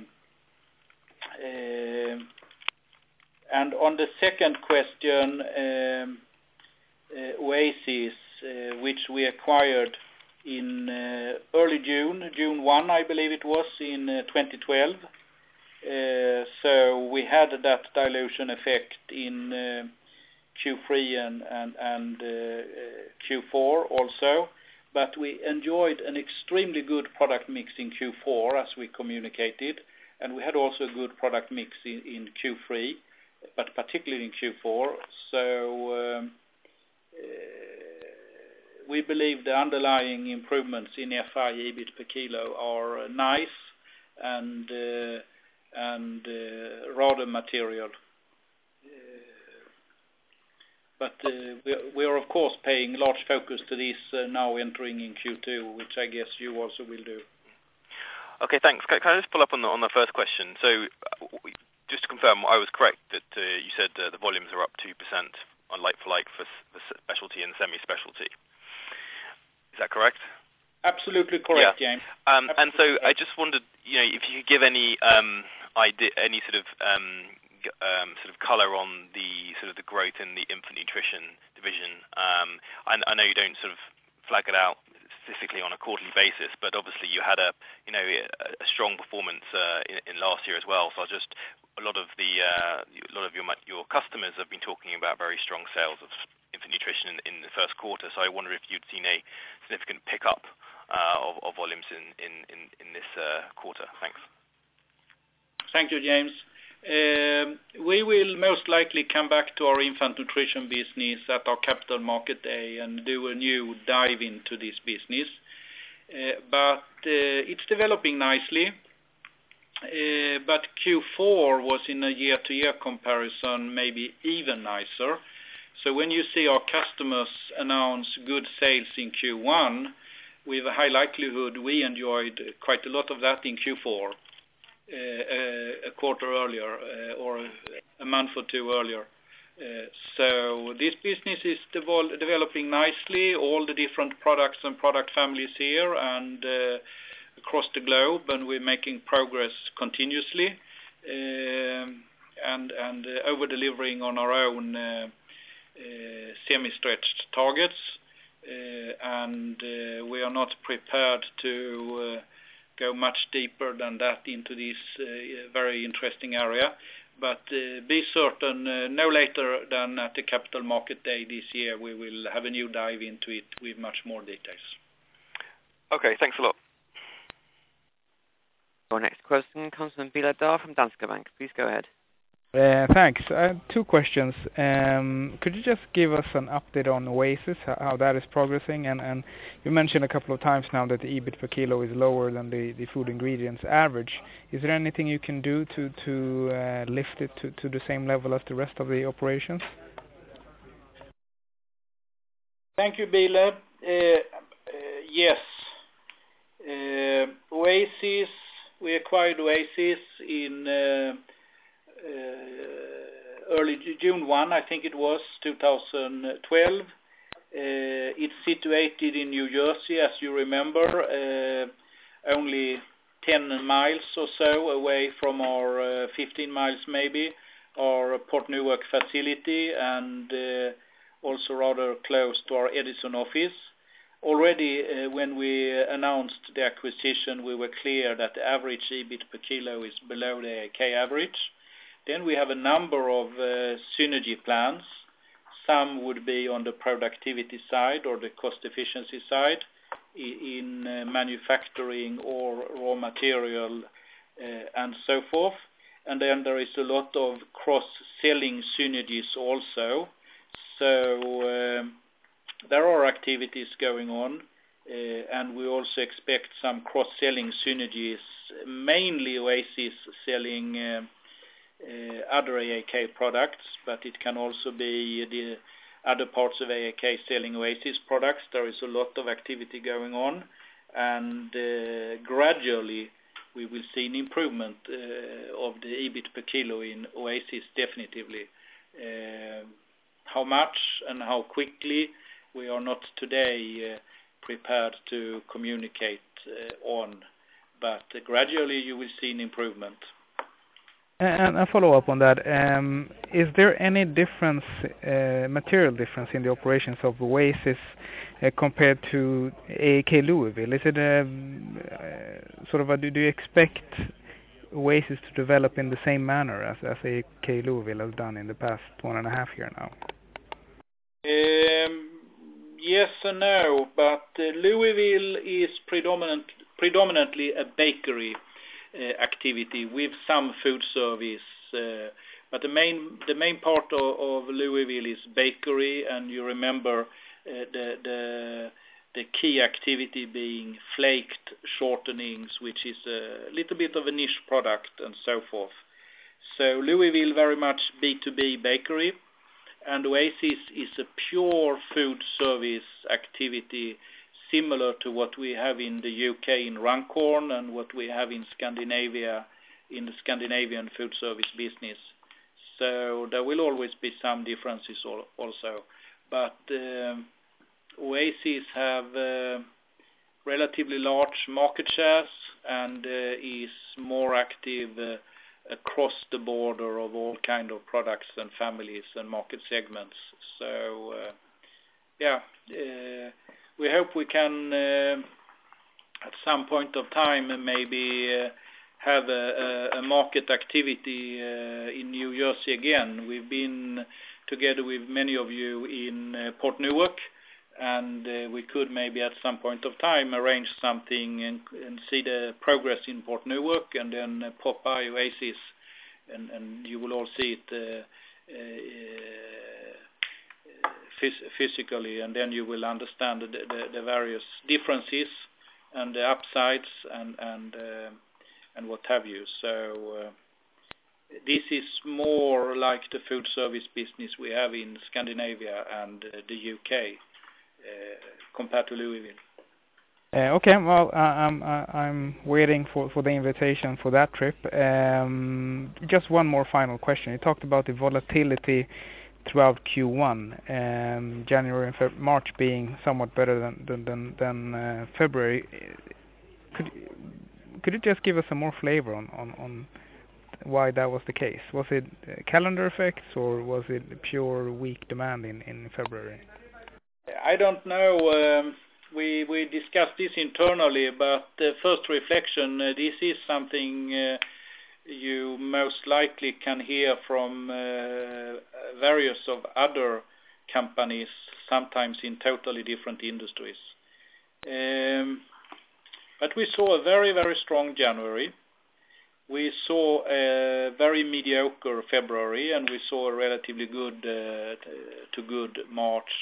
uh, and on the second question, um, Uh, Oasis, uh, which we acquired in uh, early June, June first, I believe it was, in uh, twenty twelve. Uh, so we had that dilution effect in uh, Q three and, and, and uh, Q four also. But we enjoyed an extremely good product mix in Q four, as we communicated. And we had also a good product mix in, in Q three, but particularly in Q four. So... Um, Uh, we believe the underlying improvements in F I EBIT per kilo are uh, nice and uh, and uh, rather material. But uh, we, we are, of course, paying large focus to this uh, now entering in Q two, which I guess you also will do. Okay, thanks. Can, can I just follow up on the, on the first question? So uh, just to confirm, I was correct that uh, you said uh, the volumes are up two percent on like-for-like for, for specialty and semi-specialty. Is that correct? Absolutely correct, yeah. James. Um, Absolutely and so correct. I just wondered, you know, if you could give any um, idea, any sort of um, g- um, sort of color on the sort of the growth in the infant nutrition division. Um, I, I know you don't sort of flag it out statistically on a quarterly basis, but obviously you had a, you know, a, a strong performance uh, in, in last year as well. So I just a lot of the uh, a lot of your your customers have been talking about very strong sales of infant nutrition in, in the first quarter. So I wonder if you'd seen a significant pickup uh, of, of volumes in in in, in this uh, quarter. Thanks. Thank you, James. Um, we will most likely come back to our infant nutrition business at our Capital Market Day and do a new dive into this business. Uh, but uh, it's developing nicely. Uh, but Q four was in a year-to-year comparison maybe even nicer. So when you see our customers announce good sales in Q one, with a high likelihood we enjoyed quite a lot of that in Q four. Uh, uh, a quarter earlier uh, or a month or two earlier. Uh, so this business is devol- developing nicely, all the different products and product families here and uh, across the globe, and we're making progress continuously um, and, and uh, over-delivering on our own uh, uh, semi-stretched targets. Uh, and uh, we are not prepared to uh, go much deeper than that into this uh, very interesting area. But uh, be certain, uh, no later than at the Capital Market Day this year, we will have a new dive into it with much more details. Okay, thanks a lot. Our next question comes from Bila Dar from Danske Bank. Please go ahead. Uh, thanks. I have two questions. Um, could you just give us an update on Oasis, how, how that is progressing? And, and you mentioned a couple of times now that the EBIT per kilo is lower than the, the food ingredients average. Is there anything you can do to, to uh, lift it to, to the same level as the rest of the operations? Thank you, Bila. Uh, uh, yes. Uh, Oasis, we acquired Oasis in... Uh, Uh, early June first, I think it was, two thousand twelve. Uh, it's situated in New Jersey, as you remember, uh, only ten miles or so away from our uh, fifteen miles maybe, our Port Newark facility, and uh, also rather close to our Edison office. Already uh, when we announced the acquisition, we were clear that the average EBIT per kilo is below the A A K average. Then we have a number of uh, synergy plans. Some would be on the productivity side or the cost efficiency side in uh, manufacturing or raw material uh, and so forth. And then there is a lot of cross-selling synergies also. So um, there are activities going on, uh, and we also expect some cross-selling synergies, mainly Oasis selling uh, Uh, other A A K products, but it can also be the other parts of A A K selling Oasis products. There is a lot of activity going on, and uh, gradually we will see an improvement uh, of the EBIT per kilo in Oasis definitively. Uh, how much and how quickly we are not today uh, prepared to communicate uh, on, but uh, gradually you will see an improvement. And a follow-up on that, um, is there any difference, uh, material difference in the operations of Oasis uh, compared to A A K Louisville? Is it a, uh, sort of a, do you expect Oasis to develop in the same manner as, as A A K Louisville has done in the past one and a half year now? Um, yes and no, but uh, Louisville is predominant, predominantly a bakery Uh, activity with some food service, uh, but the main the main part of, of Louisville is bakery, and you remember uh, the the the key activity being flaked shortenings, which is a little bit of a niche product and so forth. So Louisville very much B two B bakery, and Oasis is a pure food service activity similar to what we have in the U K in Runcorn and what we have in Scandinavia in the Scandinavian food service business. So there will always be some differences also. But um, Oasis have uh, relatively large market shares and uh, is more active uh, across the border of all kind of products and families and market segments. So uh, yeah, uh, we hope we can uh, at some point of time maybe uh, have a, a, a market activity uh, in New Jersey again. We've been together with many of you in uh, Port Newark, and uh, we could maybe at some point of time arrange something and, and see the progress in Port Newark, and then uh, pop by Oasis, and, and you will all see it uh, uh, phys- physically, and then you will understand the, the, the various differences and the upsides and and uh, and what have you. So uh, this is more like the food service business we have in Scandinavia and uh, the U K uh, compared to Louisville. Uh, okay, well, uh, I'm uh, I'm waiting for, for the invitation for that trip. Um, just one more final question. You talked about the volatility throughout Q one, um, January and Feb- March being somewhat better than than than, than uh, February. Could could you just give us some more flavor on, on, on why that was the case? Was it uh, calendar effects, or was it pure weak demand in, in February? I don't know. Um, we we discussed this internally, but the first reflection, uh, this is something uh, you most likely can hear from uh, various of other companies, sometimes in totally different industries. Um, but we saw a very, very strong January. We saw a very mediocre February, and we saw a relatively good uh, to good March.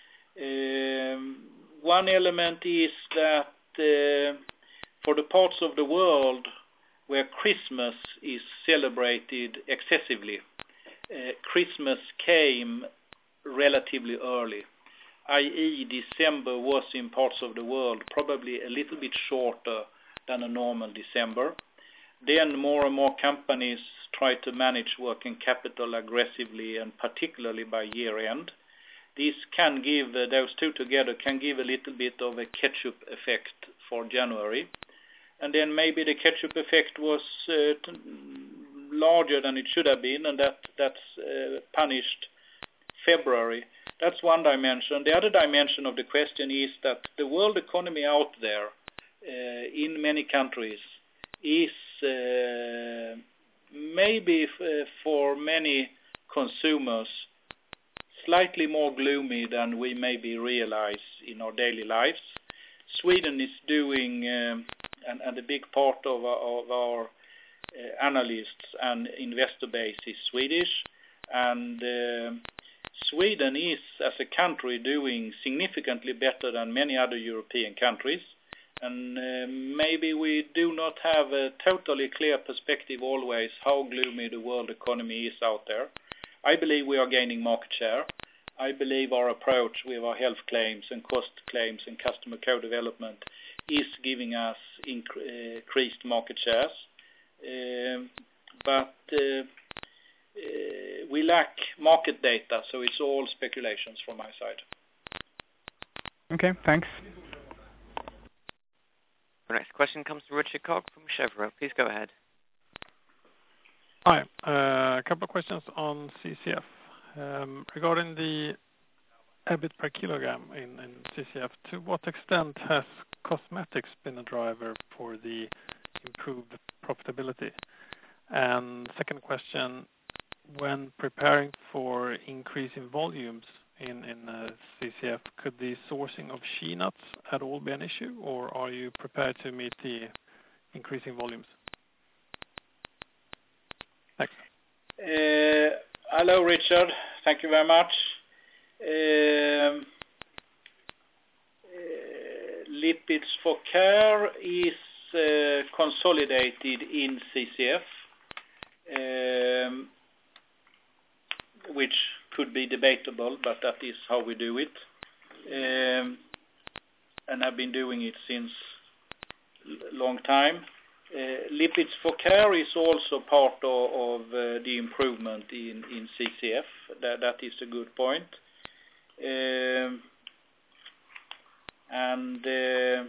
Um, one element is that uh, for the parts of the world where Christmas is celebrated excessively, uh, Christmas came relatively early, that is December was in parts of the world probably a little bit shorter than a normal December. Then more and more companies try to manage working capital aggressively, and particularly by year end. This can give, uh, those two together can give a little bit of a catch-up effect for January. And then maybe the catch-up effect was uh, t- larger than it should have been, and that that's uh, punished February. That's one dimension. The other dimension of the question is that the world economy out there uh, in many countries is uh, maybe f- for many consumers slightly more gloomy than we maybe realize in our daily lives. Sweden is doing, um, and, and a big part of our, of our uh, analysts and investor base is Swedish, and uh, Sweden is, as a country, doing significantly better than many other European countries, and uh, maybe we do not have a totally clear perspective always how gloomy the world economy is out there. I believe we are gaining market share. I believe our approach with our health claims and cost claims and customer co-development is giving us incre- uh, increased market shares. Um, but uh, uh, we lack market data, so it's all speculations from my side. Okay, thanks. Our next question comes from Richard Cogg from Chevrolet. Please go ahead. Hi. Uh, a couple of questions on C C F. Um, regarding the EBIT per kilogram in, in C C F, to what extent has cosmetics been a driver for the improved profitability? And second question, when preparing for increasing volumes in, in uh, C C F, could the sourcing of shea nuts at all be an issue, or are you prepared to meet the increasing volumes? Thanks. Uh, hello, Richard. Thank you very much. Um, uh, Lipids for Care is uh, consolidated in C C F, um, which could be debatable, but that is how we do it. Um, and I've been doing it since a long time. Uh, lipids for care is also part of, of uh, the improvement in, in C C F. That, that is a good point. Um, and uh,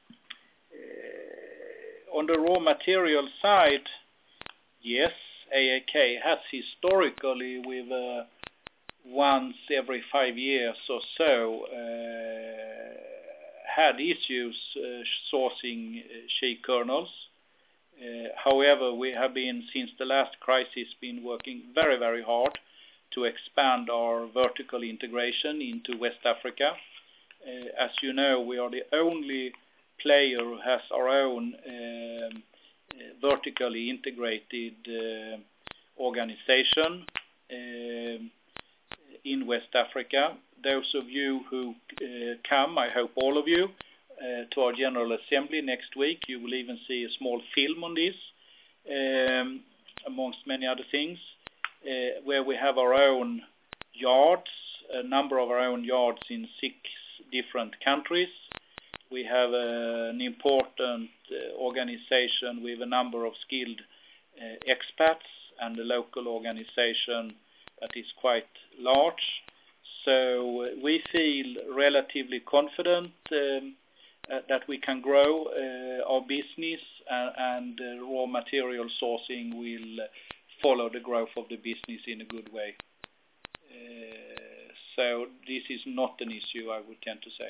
uh, on the raw material side, yes, A A K has historically, with uh, once every five years or so, uh, had issues uh, sourcing uh, shea kernels. Uh, however, we have been, since the last crisis, been working very, very hard to expand our vertical integration into West Africa. Uh, as you know, we are the only player who has our own um, uh, vertically integrated uh, organization uh, in West Africa. Those of you who uh, come, I hope all of you, uh, to our General Assembly next week, you will even see a small film on this, um, amongst many other things, uh, where we have our own yards, a number of our own yards in six different countries. We have uh, an important uh, organization with a number of skilled uh, expats and a local organization that is quite large. So uh, we feel relatively confident um, uh, that we can grow uh, our business, uh, and uh, raw material sourcing will follow the growth of the business in a good way. Uh, so this is not an issue, I would tend to say.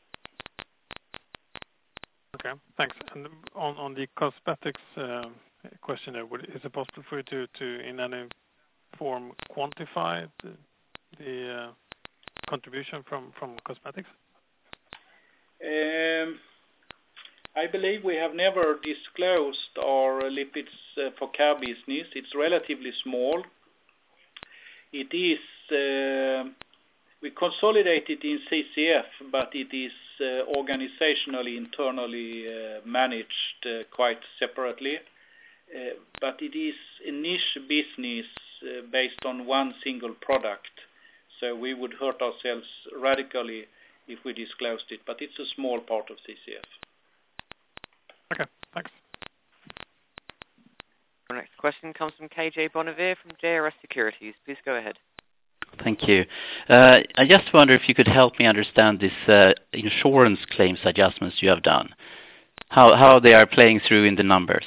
Okay, thanks. And on, on the cosmetics uh, question there, would, is it possible for you to, to in any form quantify the, the uh, contribution from, from cosmetics? Um, I believe we have never disclosed our lipids uh, for care business. It's relatively small. It is, uh, we consolidate it in C C F, but it is uh, organizationally, internally uh, managed uh, quite separately. Uh, but it is a niche business uh, based on one single product. So we would hurt ourselves radically if we disclosed it, but it's a small part of C C F. Okay, thanks. Our next question comes from K J Bonnevier from J R S Securities. Please go ahead. Thank you. Uh, I just wonder if you could help me understand this uh, insurance claims adjustments you have done, how how they are playing through in the numbers.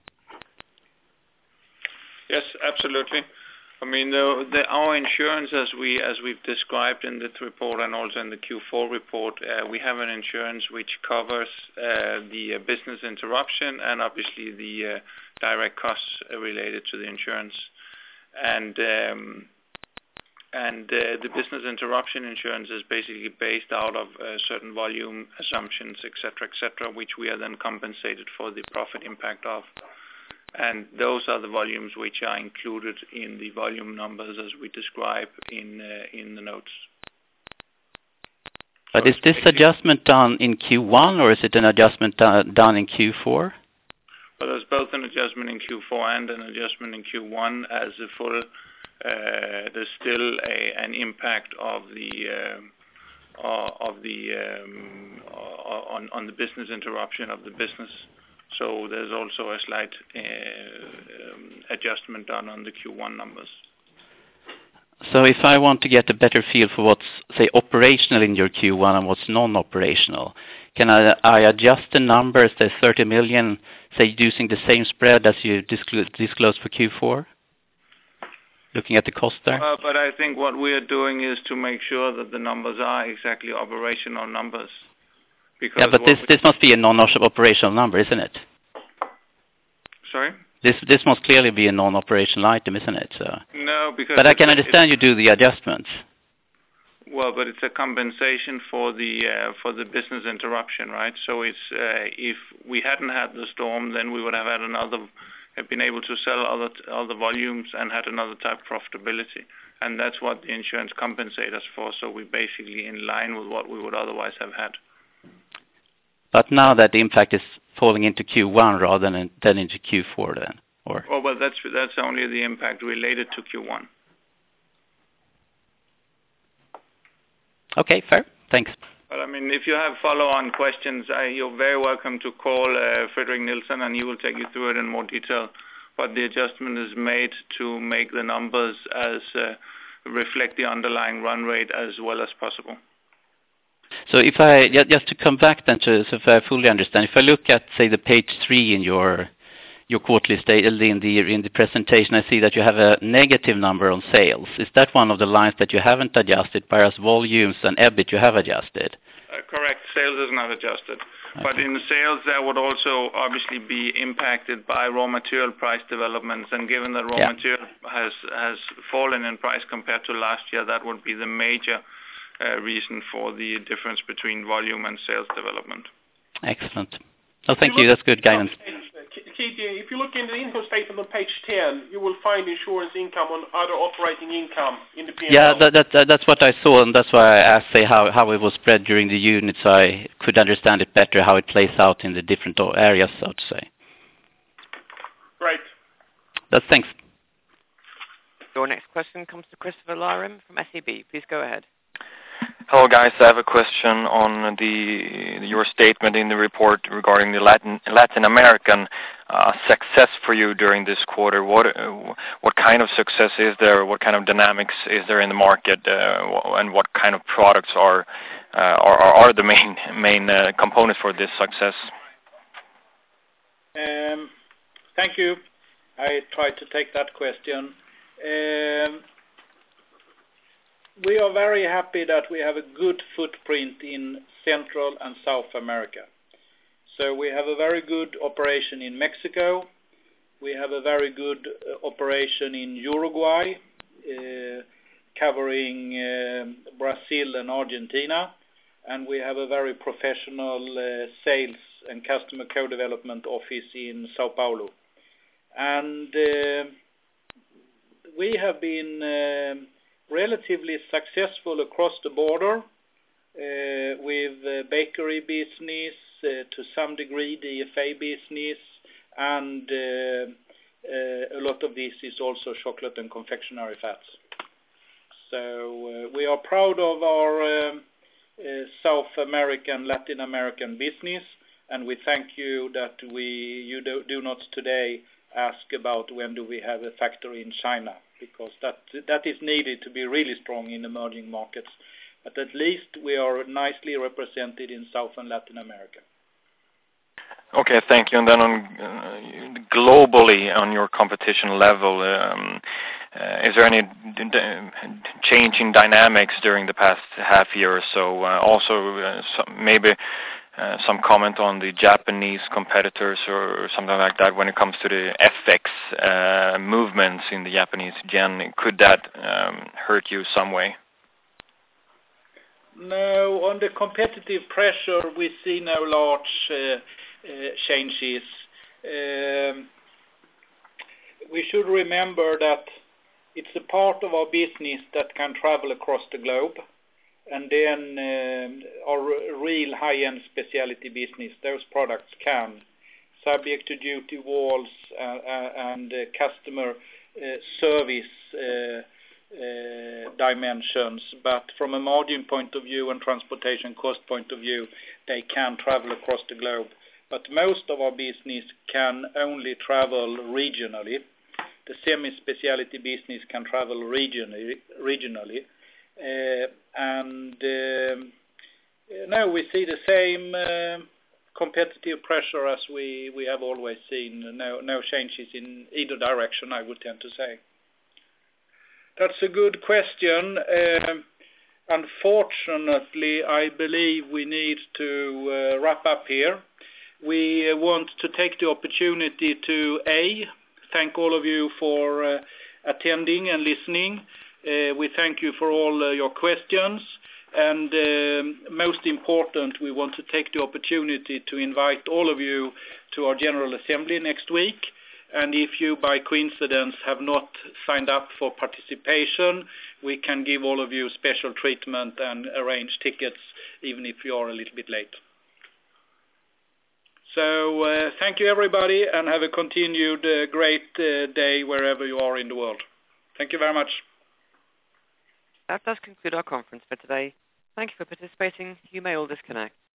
Yes, absolutely. I mean, the, the, our insurance, as we as we've described in the report and also in the Q four report, uh, we have an insurance which covers uh, the uh, business interruption and obviously the uh, direct costs uh, related to the insurance, and um, and uh, the business interruption insurance is basically based out of uh, certain volume assumptions, et cetera, et cetera, which we are then compensated for the profit impact of. And those are the volumes which are included in the volume numbers as we describe in uh, in the notes. But so is this adjustment done in Q one or is it an adjustment do- done in Q four? Well, there's both an adjustment in Q four and an adjustment in Q one as a full. Uh, there's still a, an impact of the uh, of the um, on on the business interruption of the business. So there's also a slight uh, um, adjustment done on the Q one numbers. So if I want to get a better feel for what's, say, operational in your Q one and what's non-operational, can I, I adjust the numbers, the thirty million, say, using the same spread as you disclosed disclose for Q four? Looking at the cost there? Uh, but I think what we are doing is to make sure that the numbers are exactly operational numbers. Because yeah, but this this must be a non-operational number, isn't it? Sorry? This this must clearly be a non-operational item, isn't it? So. No, because. But I can understand you do the adjustments. Well, but it's a compensation for the uh, for the business interruption, right? So it's uh, if we hadn't had the storm, then we would have had another, have been able to sell other other volumes and had another type of profitability, and that's what the insurance compensates us for. So we're basically in line with what we would otherwise have had. But now that the impact is falling into Q one rather than, than into Q four then? Or? Oh, well, that's that's only the impact related to Q one. Okay, fair. Thanks. But I mean, if you have follow-on questions, uh, you're very welcome to call uh, Fredrik Nilsson, and he will take you through it in more detail. But the adjustment is made to make the numbers as uh, reflect the underlying run rate as well as possible. So if I just to come back then to, so if I fully understand, if I look at say the page three in your your quarterly statement in the in the presentation, I see that you have a negative number on sales. Is that one of the lines that you haven't adjusted, whereas volumes and EBIT you have adjusted? Uh, correct. Sales is not adjusted. Okay. But in the sales, that would also obviously be impacted by raw material price developments. And given that raw yeah. material has has fallen in price compared to last year, that would be the major uh, reason for the difference between volume and sales development. Excellent. Oh, thank you. That's good guidance. Keith, if you look in the income statement on page ten, you will find insurance income on other operating income in the P and L. Yeah, that, that, that, that's what I saw, and that's why I asked say how, how it was spread during the unit, so I could understand it better, how it plays out in the different areas, so to say. Right. That's thanks. Your next question comes to Christopher Lyram from S E B. Please go ahead. Hello, guys. I have a question on the your statement in the report regarding the Latin Latin American uh, success for you during this quarter. What uh, what kind of success is there? What kind of dynamics is there in the market, uh, and what kind of products are uh, are, are the main main uh, components for this success? Um, thank you. I tried to take that question. Um, We are very happy that we have a good footprint in Central and South America. So we have a very good operation in Mexico. We have a very good uh, operation in Uruguay, uh, covering uh, Brazil and Argentina. And we have a very professional uh, sales and customer co-development office in Sao Paulo. And uh, we have been uh, relatively successful across the border uh, with uh, bakery business, uh, to some degree D F A business, and uh, uh, a lot of this is also chocolate and confectionery fats. So uh, we are proud of our um, uh, South American, Latin American business, and we thank you that we you do, do not today ask about when do we have a factory in China, because that that is needed to be really strong in emerging markets. But at least we are nicely represented in South and Latin America. Okay, thank you. And then on uh, globally on your competition level, um, uh, is there any d- d- change in dynamics during the past half year or so? Uh, also, uh, some, maybe uh, some comment on the Japanese competitors or something like that when it comes to the F X uh, movements in the Japanese yen. Could that um, hurt you some way? No, on the competitive pressure, we see no large uh, uh, changes. Um, we should remember that it's a part of our business that can travel across the globe, and then um, our real high-end specialty business, those products can, subject to duty walls uh, uh, and uh, customer uh, service uh, uh, dimensions, but from a margin point of view and transportation cost point of view, they can travel across the globe. But most of our business can only travel regionally. The semi-speciality business can travel regionally. regionally. Uh, and um, now we see the same uh, competitive pressure as we, we have always seen. No, no changes in either direction, I would tend to say. That's a good question. Uh, unfortunately, I believe we need to uh, wrap up here. We uh, want to take the opportunity to A, thank all of you for uh, attending and listening. Uh, we thank you for all uh, your questions. And um, most important, we want to take the opportunity to invite all of you to our General Assembly next week. And if you, by coincidence, have not signed up for participation, we can give all of you special treatment and arrange tickets, even if you are a little bit late. So uh, thank you, everybody, and have a continued uh, great uh, day wherever you are in the world. Thank you very much. That does conclude our conference for today. Thank you for participating. You may all disconnect.